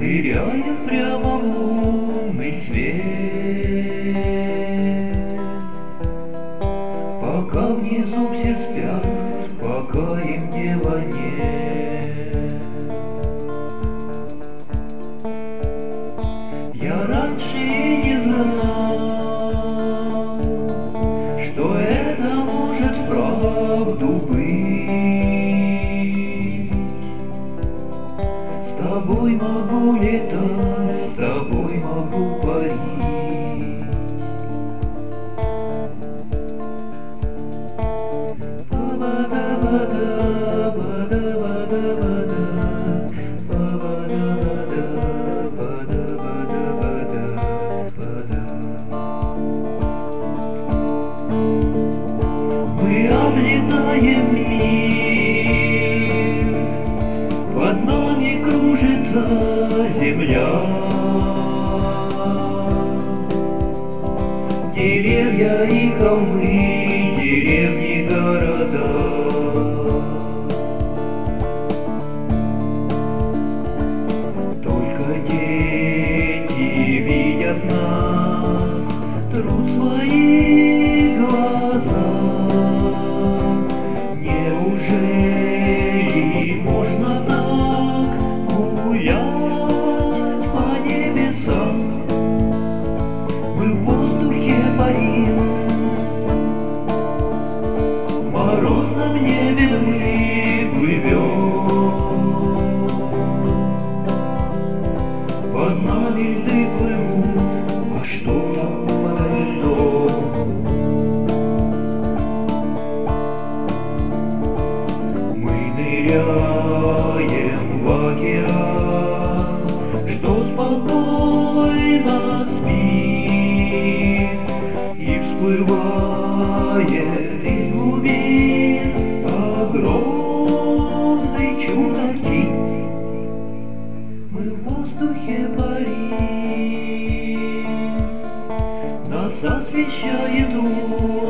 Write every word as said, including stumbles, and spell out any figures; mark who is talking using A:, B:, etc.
A: ныряем прямо в лунный свет. Пока внизу все спят, пока им дела нет. Я раньше и не знал, что это может вправду быть. С тобой могу летать, с тобой могу парить. Мы облетаем мир, под нами кружится земля. Деревья и холмы, деревни, города. Только дети видят нас, трут свои глаза. Неужели можно так гулять по небесам? Мы в воздухе парим, в морозном небе мы плывем. Под нами льды плывут, а что там подо льдом? Мы ныряем в океан, что спокойно спит, и всплывает из глубин огромный чудо-кит. Мы в воздухе парим, нас освещает луна.